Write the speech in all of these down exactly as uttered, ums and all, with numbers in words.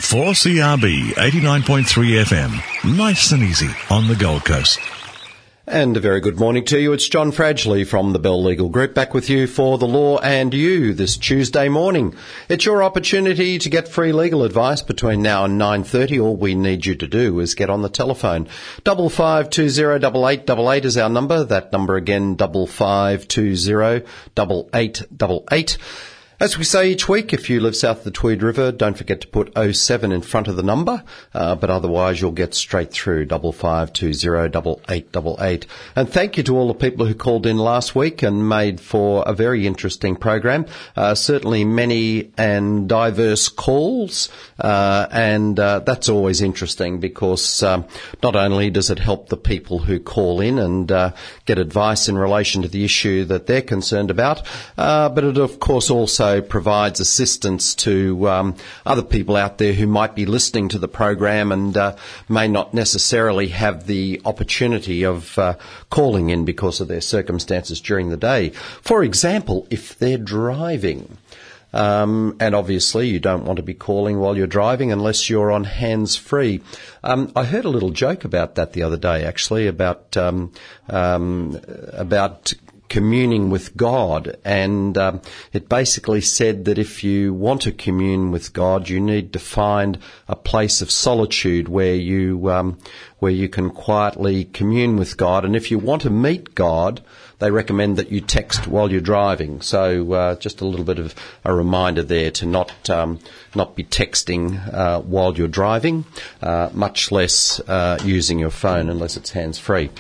four C R B eighty-nine point three F M. Nice and easy on the Gold Coast. And a very good morning to you. It's John Fradgley from the Bell Legal Group back with you for The Law and You this Tuesday morning. It's your opportunity to get free legal advice between now and nine thirty. All we need you to do is get on the telephone. Double five two zero double eight double eight is our number. That number again, double five two zero double eight double eight. As we say each week, if you live south of the Tweed River, don't forget to put oh seven in front of the number, uh, but otherwise you'll get straight through, double five two zero double eight double eight. And thank you to all the people who called in last week and made for a very interesting program. Uh, certainly many and diverse calls, uh, and uh, that's always interesting because um, not only does it help the people who call in and uh, get advice in relation to the issue that they're concerned about, uh, but it of course also provides assistance to um, other people out there who might be listening to the program and uh, may not necessarily have the opportunity of uh, calling in because of their circumstances during the day. For example, if they're driving. Um, and obviously you don't want to be calling while you're driving unless you're on hands-free. Um, I heard a little joke about that the other day, actually, about um, um, about communing with God, and um, it basically said that if you want to commune with God, you need to find a place of solitude where you um, where you can quietly commune with God. And if you want to meet God, they recommend that you text while you're driving. So uh, just a little bit of a reminder there to not um, not be texting uh, while you're driving, uh, much less uh, using your phone unless it's hands-free.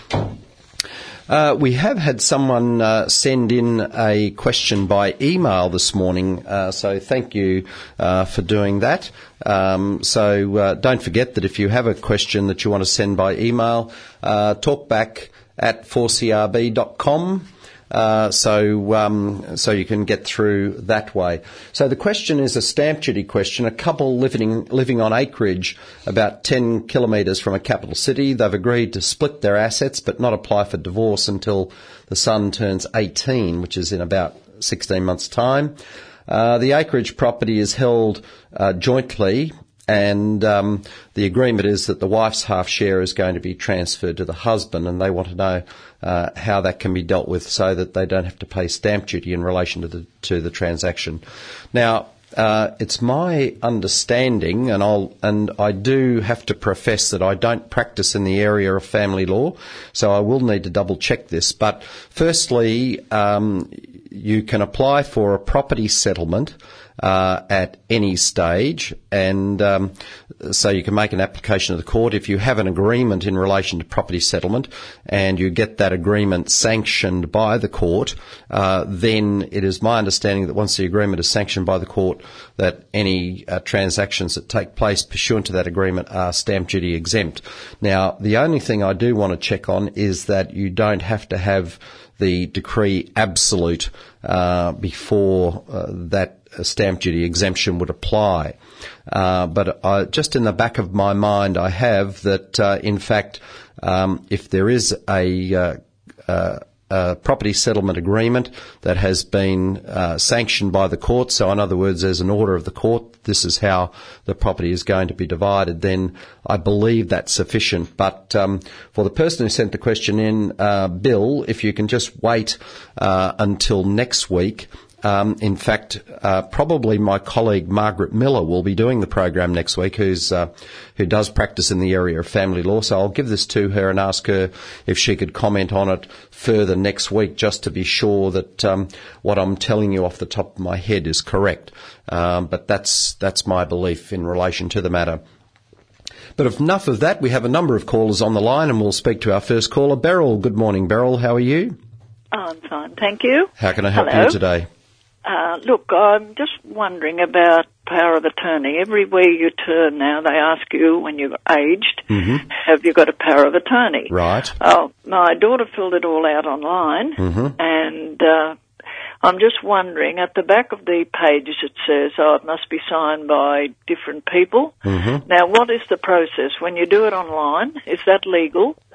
Uh, we have had someone uh, send in a question by email this morning, uh, so thank you uh, for doing that. Um, so uh, don't forget that if you have a question that you want to send by email, uh, talkback at four c r b dot com. Uh, so, um, so you can get through that way. So the question is a stamp duty question. A couple living, living on acreage about ten kilometres from a capital city. They've agreed to split their assets but not apply for divorce until the son turns eighteen, which is in about sixteen months' time. Uh, the acreage property is held, uh, jointly, and um, the agreement is that the wife's half share is going to be transferred to the husband, and they want to know uh, how that can be dealt with so that they don't have to pay stamp duty in relation to the to the transaction. Now, uh, it's my understanding, and I'll and I do have to profess that I don't practice in the area of family law, so I will need to double check this. But firstly, um, you can apply for a property settlement Uh, at any stage, and um, so you can make an application to the court. If you have an agreement in relation to property settlement and you get that agreement sanctioned by the court, uh, then it is my understanding that once the agreement is sanctioned by the court, that any uh, transactions that take place pursuant to that agreement are stamp duty exempt. Now, the only thing I do want to check on is that you don't have to have the decree absolute uh, before uh, that stamp duty exemption would apply. Uh, but I, just in the back of my mind, I have that, uh, in fact, um, if there is a, uh, uh, a property settlement agreement that has been uh, sanctioned by the court, so in other words, there's an order of the court, this is how the property is going to be divided, then I believe that's sufficient. But um, for the person who sent the question in, uh, Bill, if you can just wait uh, until next week. Um, in fact, uh, probably my colleague Margaret Miller will be doing the program next week, who's uh, who does practice in the area of family law. So I'll give this to her and ask her if she could comment on it further next week, just to be sure that um, what I'm telling you off the top of my head is correct. Um, but that's that's my belief in relation to the matter. But enough of that. We have a number of callers on the line, and we'll speak to our first caller, Beryl. Good morning, Beryl. How are you? I'm fine, thank you. How can I help Hello. you today? Uh, look, I'm just wondering about power of attorney. Everywhere you turn now, they ask you when you're aged, mm-hmm. have you got a power of attorney? Right. Oh, my daughter filled it all out online, mm-hmm. and uh, I'm just wondering, at the back of the pages it says, oh, it must be signed by different people. Mm-hmm. Now, what is the process? When you do it online, is that legal?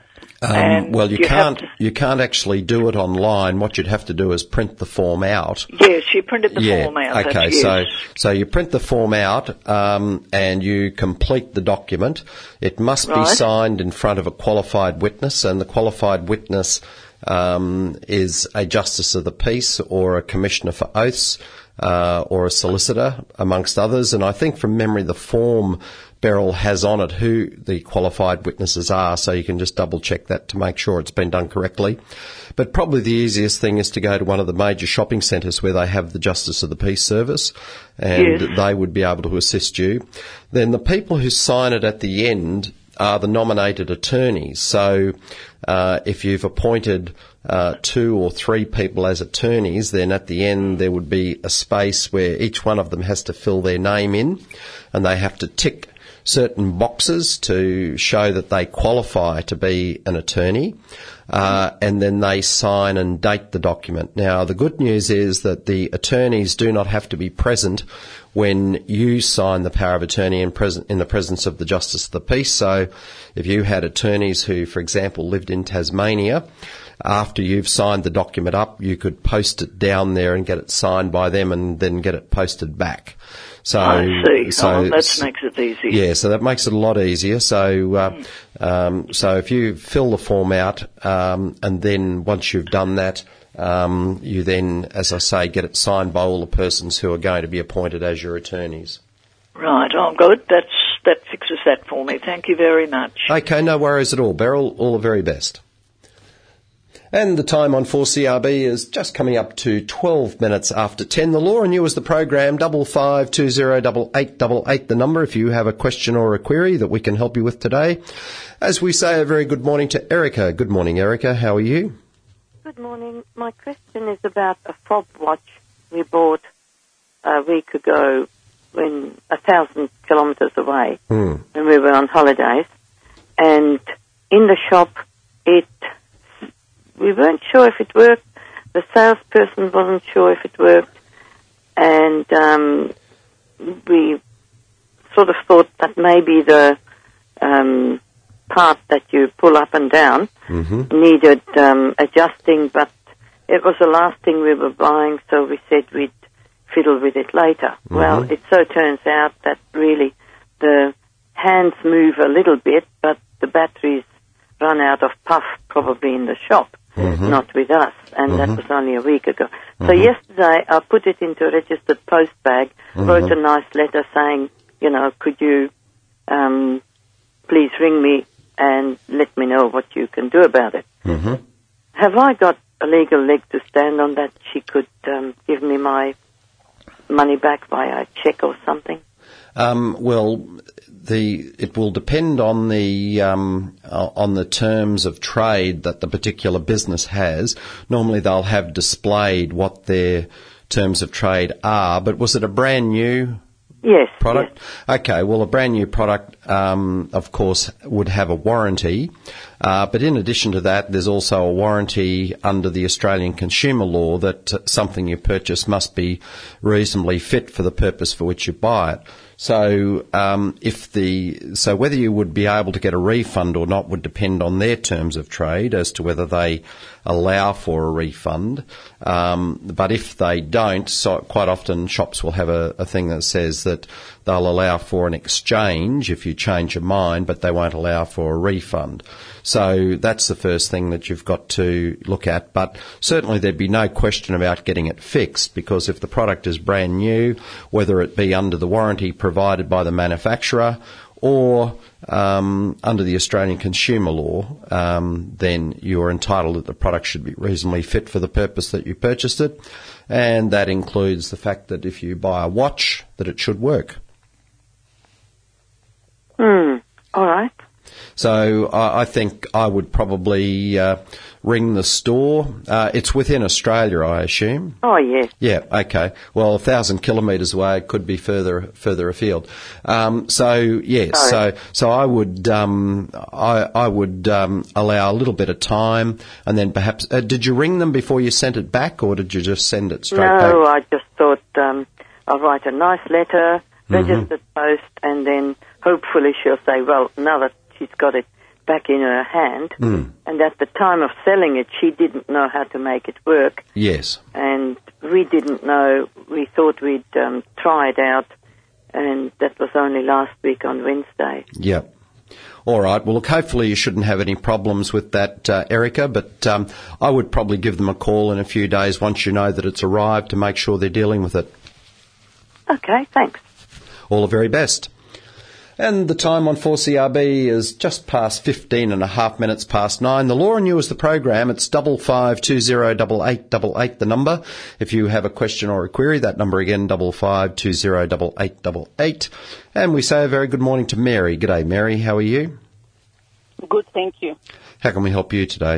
Um, well, you, you can't to... you can't actually do it online. What you'd have to do is print the form out. Yes, you printed the yeah. form out. Okay, yes. so so you print the form out um, and you complete the document. It must right. be signed in front of a qualified witness, and the qualified witness um, is a justice of the peace or a commissioner for oaths uh, or a solicitor, amongst others. And I think from memory, the form Beryl has on it who the qualified witnesses are, so you can just double check that to make sure it's been done correctly. But probably the easiest thing is to go to one of the major shopping centres where they have the Justice of the Peace service, and yes. they would be able to assist you. Then the people who sign it at the end are the nominated attorneys. So uh, if you've appointed uh, two or three people as attorneys, then at the end there would be a space where each one of them has to fill their name in, and they have to tick certain boxes to show that they qualify to be an attorney, uh, and then they sign and date the document. Now, the good news is that the attorneys do not have to be present when you sign the power of attorney in, present, in the presence of the Justice of the Peace. So if you had attorneys who, for example, lived in Tasmania, after you've signed the document up, you could post it down there and get it signed by them and then get it posted back. So, I see. so oh, that makes it easy. Yeah, so that makes it a lot easier. So, uh, mm. um, so if you fill the form out, um, and then once you've done that, um, you then, as I say, get it signed by all the persons who are going to be appointed as your attorneys. Right. Oh, good. That's that fixes that for me. Thank you very much. Okay, no worries at all, Beryl. All the very best. And the time on four C R B is just coming up to twelve minutes after ten. The Law and You is the program, double five two zero double eight double eight, the number if you have a question or a query that we can help you with today. As we say, a very good morning to Erica. Good morning, Erica. How are you? Good morning. My question is about a fob watch we bought a week ago when a thousand kilometres away mm. when we were on holidays. And in the shop, it... we weren't sure if it worked. The salesperson wasn't sure if it worked. And um, we sort of thought that maybe the um, part that you pull up and down mm-hmm. needed um, adjusting, but it was the last thing we were buying, so we said we'd fiddle with it later. Mm-hmm. Well, it so turns out that really the hands move a little bit, but the batteries run out of puff probably in the shop. Mm-hmm. Not with us, and mm-hmm. that was only a week ago. Mm-hmm. So yesterday I put it into a registered post bag, mm-hmm. wrote a nice letter saying, you know, could you um, please ring me and let me know what you can do about it. Mm-hmm. Have I got a legal leg to stand on that she could um, give me my money back via a cheque or something? Um, well, the it will depend on the um, uh, on the terms of trade that the particular business has. Normally, they'll have displayed what their terms of trade are. But was it a brand new yes, product? Yes. Okay. Well, a brand new product, um, of course, would have a warranty. Uh, but in addition to that, there's also a warranty under the Australian consumer law that uh, something you purchase must be reasonably fit for the purpose for which you buy it. So, um, if the so whether you would be able to get a refund or not would depend on their terms of trade as to whether they allow for a refund. Um, but if they don't, so quite often shops will have a, a thing that says that they'll allow for an exchange if you change your mind, but they won't allow for a refund. So that's the first thing that you've got to look at. But certainly there'd be no question about getting it fixed, because if the product is brand new, whether it be under the warranty provided by the manufacturer or um, under the Australian consumer law, um, then you're entitled that the product should be reasonably fit for the purpose that you purchased it. And that includes the fact that if you buy a watch, that it should work. Hmm. All right. So I, I think I would probably uh, ring the store. Uh, it's within Australia, I assume. Oh, yes. Yeah, okay. Well, a thousand kilometres away, it could be further further afield. Um, so yes, Sorry. so so I would um, I I would um, allow a little bit of time, and then perhaps uh, did you ring them before you sent it back, or did you just send it straight no, back? No, I just thought um, I'll write a nice letter, registered mm-hmm. post, and then hopefully she'll say, well, now that she's got it back in her hand. Mm. And at the time of selling it, she didn't know how to make it work. Yes. And we didn't know. We thought we'd um, try it out, and that was only last week on Wednesday. Yep. All right. Well, look, hopefully you shouldn't have any problems with that, uh, Erica, but um, I would probably give them a call in a few days once you know that it's arrived to make sure they're dealing with it. Okay, thanks. All the very best. And the time on four C R B is just past fifteen and a half minutes past nine. The Law and You is the program. It's double five two zero double eight double eight the number. If you have a question or a query, that number again, double five two zero double eight double eight. And we say a very good morning to Mary. G'day, Mary. How are you? Good, thank you. How can we help you today?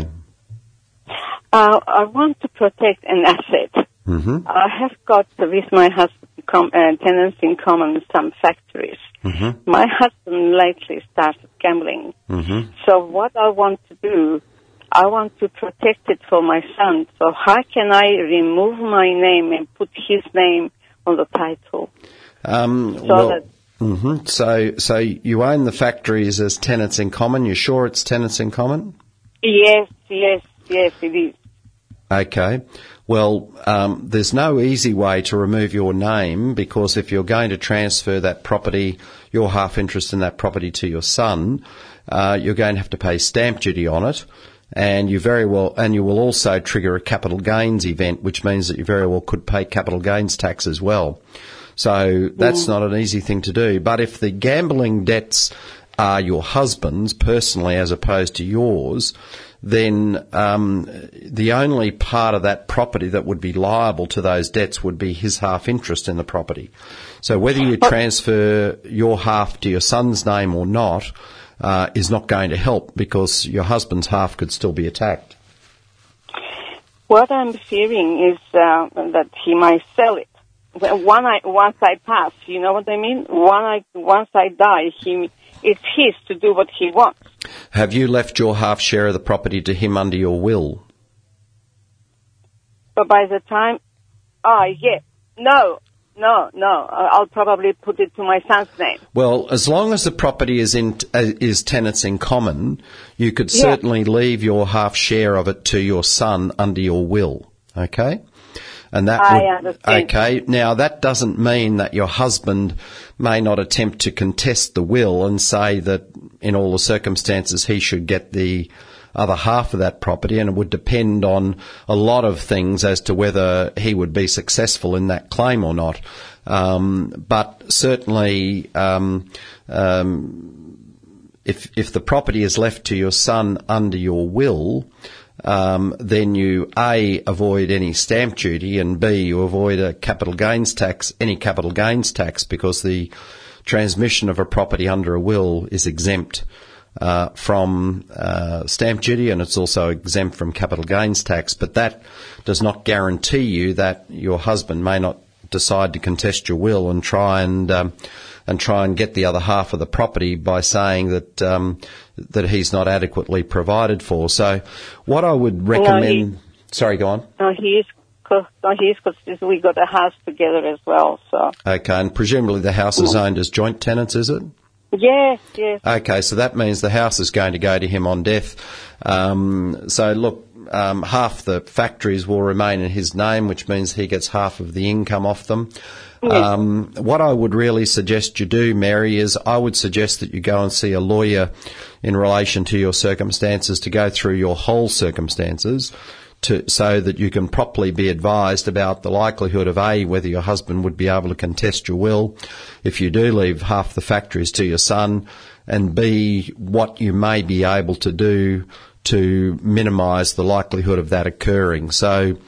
Uh, I want to protect an asset. Mm-hmm. I have got with my husband com- uh, tenants in common some factories. Mm-hmm. My husband lately started gambling. Mm-hmm. So what I want to do, I want to protect it for my son. So how can I remove my name and put his name on the title? Um, so well, that mm-hmm. so so you own the factories as tenants in common. You're sure it's tenants in common? Yes, yes, yes, it is. Okay. Well, um, there's no easy way to remove your name, because if you're going to transfer that property, your half interest in that property to your son, uh, you're going to have to pay stamp duty on it, and you very well, and you will also trigger a capital gains event, which means that you very well could pay capital gains tax as well. So that's mm. not an easy thing to do. But if the gambling debts are your husband's personally as opposed to yours, then um, the only part of that property that would be liable to those debts would be his half interest in the property. So whether you transfer your half to your son's name or not uh, is not going to help, because your husband's half could still be attacked. What I'm fearing is uh, that he might sell it. When I, once I pass, you know what I mean? When I, once I die, he, it's his to do what he wants. Have you left your half share of the property to him under your will? But by the time, oh, yeah, no, no, no, I'll probably put it to my son's name. Well, as long as the property is in uh, is tenants in common, you could yeah. certainly leave your half share of it to your son under your will. Okay. And that I would, understand. okay. Now, that doesn't mean that your husband may not attempt to contest the will and say that in all the circumstances he should get the other half of that property, and it would depend on a lot of things as to whether he would be successful in that claim or not. Um, but certainly, um, um, if if the property is left to your son under your will, Um, then you A, avoid any stamp duty, and B, you avoid a capital gains tax, any capital gains tax, because the transmission of a property under a will is exempt uh, from uh, stamp duty, and it's also exempt from capital gains tax. But that does not guarantee you that your husband may not decide to contest your will and try and um, and try and get the other half of the property by saying that um, that he's not adequately provided for. So what I would recommend... No, he, sorry, go on. No, he is, no, he is, because we got a house together as well, so... Okay, and presumably the house is owned as joint tenants, is it? Yes, yes. Okay, so that means the house is going to go to him on death. Um, so look, um, half the factories will remain in his name, which means he gets half of the income off them. Yes. Um, what I would really suggest you do, Mary, is I would suggest that you go and see a lawyer in relation to your circumstances, to go through your whole circumstances, to, so that you can properly be advised about the likelihood of A, whether your husband would be able to contest your will if you do leave half the factories to your son, and B, what you may be able to do to minimise the likelihood of that occurring. So,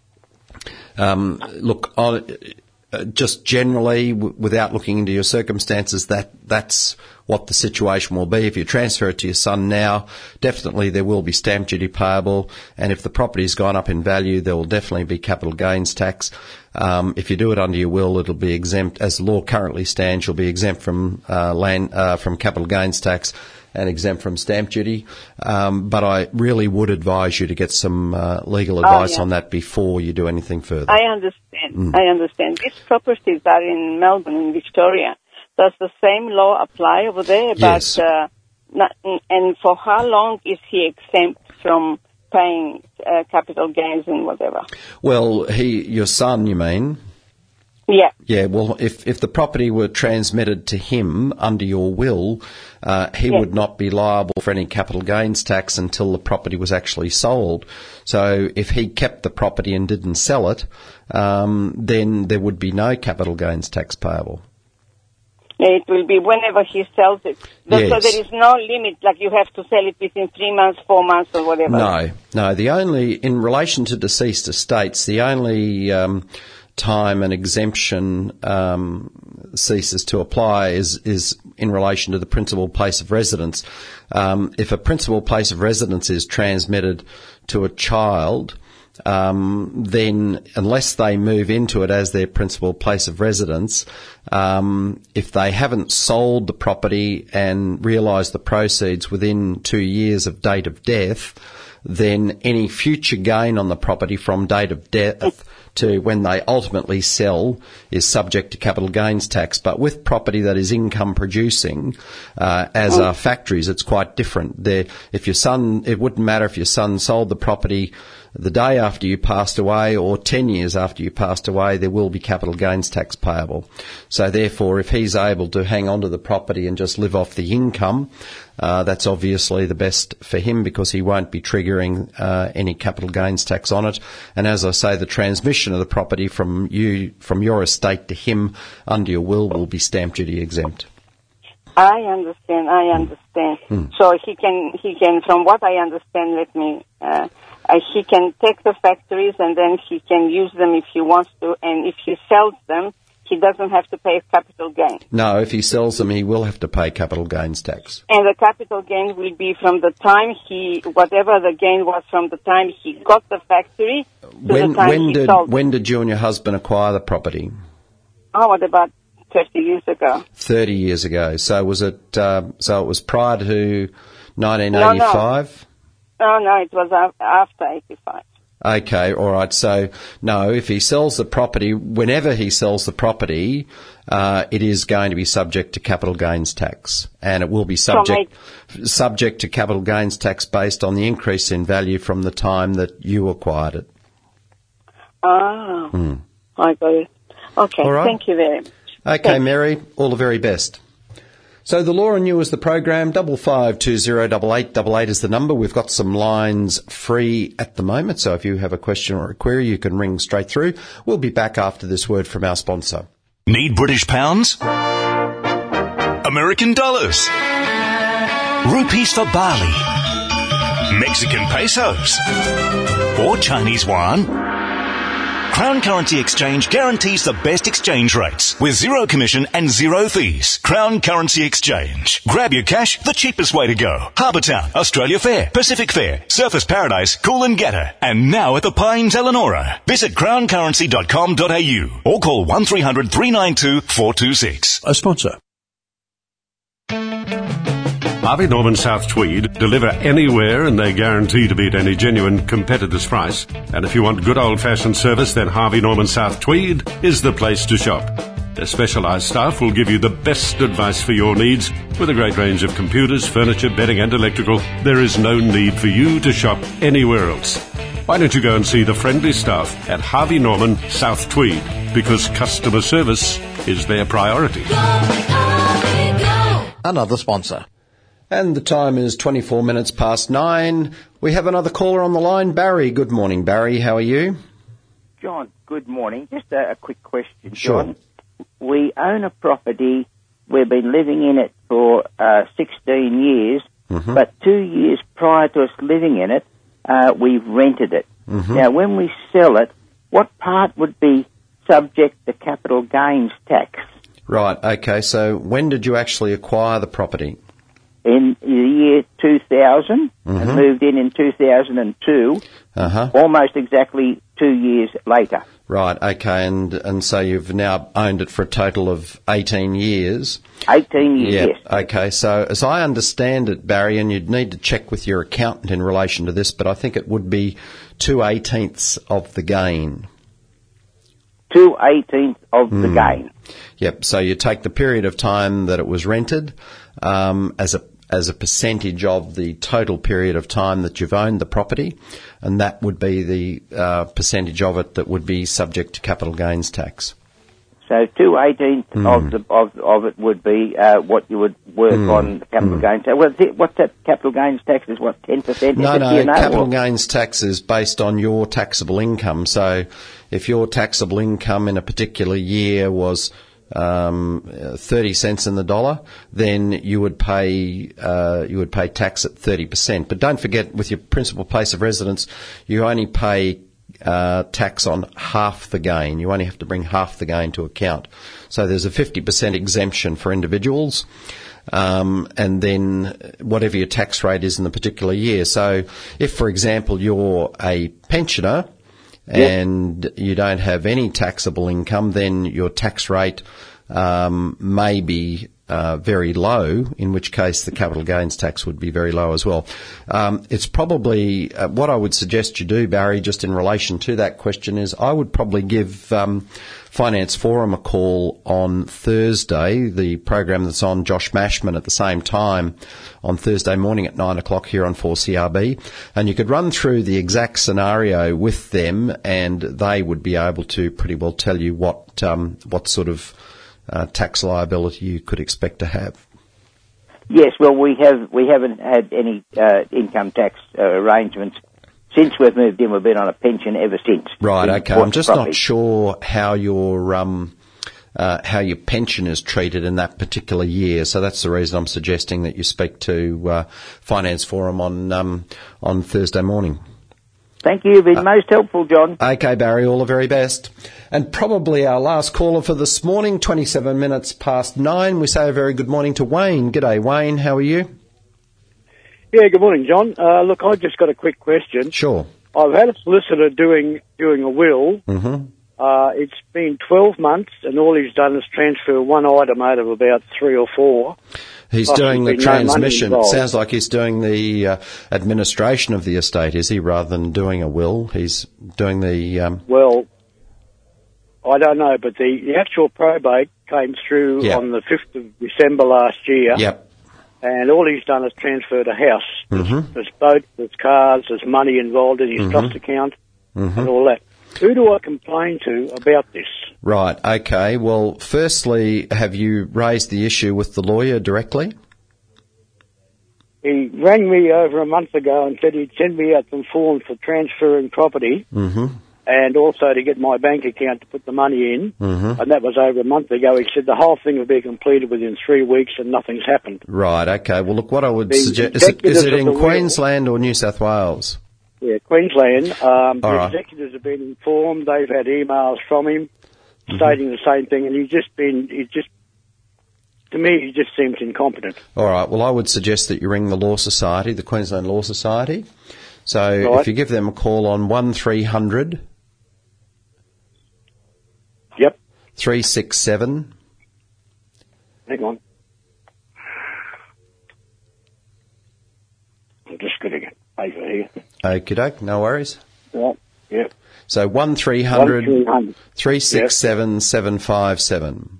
um, look, on, uh, just generally, w- without looking into your circumstances, that that's what the situation will be. If you transfer it to your son now, definitely there will be stamp duty payable, and if the property's gone up in value, there will definitely be capital gains tax. Um, if you do it under your will, it'll be exempt. As the law currently stands, you'll be exempt from uh, land uh, from capital gains tax and exempt from stamp duty. Um, but I really would advise you to get some uh, legal advice oh, yeah. on that before you do anything further. I understand. Mm. I understand. These properties are in Melbourne, in Victoria. Does the same law apply over there? Yes. But, uh, not, and for how long is he exempt from paying uh, capital gains and whatever? Well, he, your son, you mean? Yeah. Yeah, well, if, if the property were transmitted to him under your will, uh, he yeah. would not be liable for any capital gains tax until the property was actually sold. So if he kept the property and didn't sell it, um, then there would be no capital gains tax payable. It will be whenever he sells it. So Yes. there is no limit, like you have to sell it within three months, four months, or whatever. No, no. The only, in relation to deceased estates, the only um, time an exemption um, ceases to apply is, is in relation to the principal place of residence. Um, if a principal place of residence is transmitted to a child, um, then unless they move into it as their principal place of residence, um, if they haven't sold the property and realised the proceeds within two years of date of death, then any future gain on the property from date of death to when they ultimately sell is subject to capital gains tax. But with property that is income producing, uh, as are factories, it's quite different. There, if your son, it wouldn't matter if your son sold the property the day after you passed away or ten years after you passed away, there will be capital gains tax payable. So therefore, if he's able to hang on to the property and just live off the income, uh, that's obviously the best for him because he won't be triggering uh, any capital gains tax on it. And as I say, the transmission of the property from you, from your estate to him under your will will be stamp duty exempt. I understand, I understand. Mm. So he can, he can, from what I understand, let me, uh, uh, he can take the factories and then he can use them if he wants to, and if he sells them, he doesn't have to pay capital gain. No, if he sells them, he will have to pay capital gains tax. And the capital gain will be from the time he, whatever the gain was from the time he got the factory to When, the time when he did, sold. when did you and your husband acquire the property? Oh, what about thirty years ago? Thirty years ago. So was it? Uh, so it was prior to nineteen eighty-five. No, no, no it was af- after eighty-five. Okay, all right. So no, if he sells the property, whenever he sells the property, uh, it is going to be subject to capital gains tax, and it will be subject subject to capital gains tax based on the increase in value from the time that you acquired it. Ah, Mm. I got it. Okay, All right. Thank you very much. Okay, Thanks. Mary, all the very best. So the Law and You is the program. Double five two zero double eight double eight is the number. We've got some lines free at the moment, so if you have a question or a query, you can ring straight through. We'll be back after this word from our sponsor. Need British pounds? American dollars? Rupees for Bali? Mexican pesos? Or Chinese yuan? Crown Currency Exchange guarantees the best exchange rates with zero commission and zero fees. Crown Currency Exchange. Grab your cash the cheapest way to go. Harbour Town, Australia Fair, Pacific Fair, Surfers Paradise, Coolangatta, and now at the Pines, Eleonora. Visit crown currency dot com dot a u or call one three hundred three nine two four two six. A sponsor. Harvey Norman South Tweed deliver anywhere and they guarantee to beat any genuine competitor's price. And if you want good old-fashioned service, then Harvey Norman South Tweed is the place to shop. Their specialised staff will give you the best advice for your needs. With a great range of computers, furniture, bedding and electrical, there is no need for you to shop anywhere else. Why don't you go and see the friendly staff at Harvey Norman South Tweed? Because customer service is their priority. Go, Harvey, go. Another sponsor. And the time is twenty-four minutes past nine. We have another caller on the line. Barry, good morning, Barry. How are you? John, good morning. Just a, a quick question, Sure. John. We own a property. We've been living in it for uh, sixteen years, Mm-hmm. but two years prior to us living in it, uh, we've rented it. Mm-hmm. Now, when we sell it, what part would be subject to capital gains tax? Right, okay. So when did you actually acquire the property? In the year two thousand, Mm-hmm. and moved in in two thousand two, Uh-huh. almost exactly two years later. Right, okay. And and so you've now owned it for a total of eighteen years. eighteen years, Yeah. yes. Okay. So as I understand it, Barry, and you'd need to check with your accountant in relation to this, but I think it would be two eighteenths of the gain. Two eighteenths of the Mm. gain. Yep. So you take the period of time that it was rented um, as a as a percentage of the total period of time that you've owned the property, and that would be the uh, percentage of it that would be subject to capital gains tax. So two eighteenths Mm. of the of of it would be uh, what you would work Mm. on capital Mm. gains tax. Well, th- what's that capital gains tax? Is what ten percent? No, is no, it, do you know, capital or? gains tax is based on your taxable income. So if your taxable income in a particular year was um, thirty cents in the dollar, then you would pay uh, you would pay tax at thirty percent. But don't forget, with your principal place of residence, you only pay uh, tax on half the gain. You only have to bring half the gain to account. So there's a fifty percent exemption for individuals. Um, and then whatever your tax rate is in the particular year. So if, for example, you're a pensioner and yep. you don't have any taxable income, then your tax rate um, may be uh, very low, in which case the capital gains tax would be very low as well. Um, it's probably uh, what I would suggest you do, Barry, just in relation to that question, is I would probably give um, Finance Forum a call on Thursday, the program that's on Josh Mashman at the same time on Thursday morning at nine o'clock here on four C R B, and you could run through the exact scenario with them, and they would be able to pretty well tell you what um, what sort of uh, tax liability you could expect to have. Yes, well, we have we haven't had any uh, income tax uh, arrangements since we've moved in. We've been on a pension ever since. Right. Okay. I'm just not sure how your um, uh, how your pension is treated in that particular year. So that's the reason I'm suggesting that you speak to uh, Finance Forum on um, on Thursday morning. Thank you. You've been uh, most helpful, John. Okay, Barry. All the very best. And probably our last caller for this morning, twenty-seven minutes past nine. We say a very good morning to Wayne. G'day, Wayne. How are you? Yeah, good morning, John. Uh, look, I've just got a quick question. Sure. I've had a solicitor doing doing a will. Mm-hmm. Uh, it's been twelve months, and all he's done is transfer one item out of about three or four. He's Plus doing the no transmission. Sounds like he's doing the uh, administration of the estate, is he, rather than doing a will? He's doing the... Um... Well, I don't know, but the, the actual probate came through yep. on the fifth of December last year. Yep. And all he's done is transferred a house. Mm-hmm. There's boats, there's cars, there's money involved in his mm-hmm. trust account mm-hmm. and all that. Who do I complain to about this? Right, okay. Well, firstly, have you raised the issue with the lawyer directly? He rang me over a month ago and said he'd send me out some forms for transferring property mm-hmm. and also to get my bank account to put the money in. Mm-hmm. And that was over a month ago. He said the whole thing would be completed within three weeks and nothing's happened. Right, okay. Well, look, what I would The suggest... Is it, is it in of the Queensland or New South Wales? Yeah, Queensland. Um, the right. executors have been informed. They've had emails from him mm-hmm. stating the same thing, and he's just been, he's just, to me, he just seems incompetent. All right. Well, I would suggest that you ring the Law Society, the Queensland Law Society. So right. if you give them a call on one three hundred Yep. three six seven Hang on. I'm just going to get paper here. Okie doke, no worries. Right. Yep. So one three hundred three six seven seven five seven.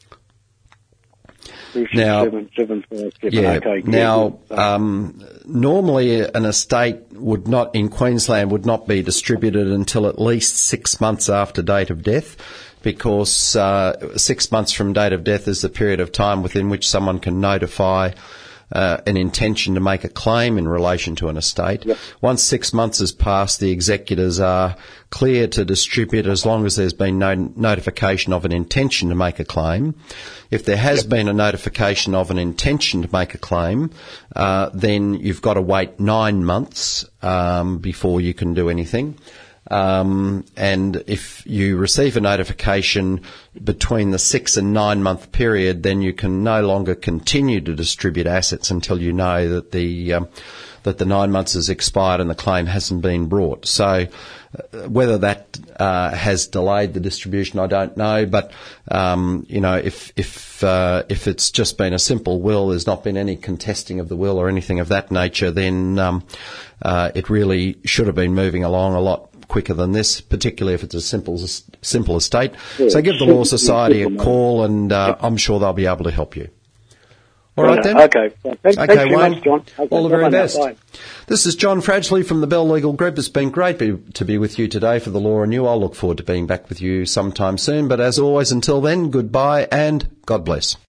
Now, seven, seven, five, seven. yeah. Okay, now, um, normally an estate would not in Queensland would not be distributed until at least six months after date of death, because uh, six months from date of death is the period of time within which someone can notify Uh, an intention to make a claim in relation to an estate. Yep. Once six months has passed, the executors are clear to distribute as long as there's been no notification of an intention to make a claim. If there has yep. been a notification of an intention to make a claim, uh, then you've got to wait nine months um, before you can do anything. Um, and if you receive a notification between the six and nine month period, then you can no longer continue to distribute assets until you know that the um, that the nine months has expired and the claim hasn't been brought. So uh, whether that uh, has delayed the distribution, I don't know. But um, you know, if if uh, if it's just been a simple will, there's not been any contesting of the will or anything of that nature, then um, uh, it really should have been moving along a lot quicker than this, particularly if it's a simple simple estate. Yeah, so give the Law Society a call, and uh, I'm sure they'll be able to help you. All right, then. Okay. Thanks, Okay, thanks very Wayne. much, John. Okay, All the very bye now. best. Bye. This is John Fradgley from the Bell Legal Group. It's been great be, to be with you today for The Law and You. I'll look forward to being back with you sometime soon. But as always, until then, goodbye and God bless.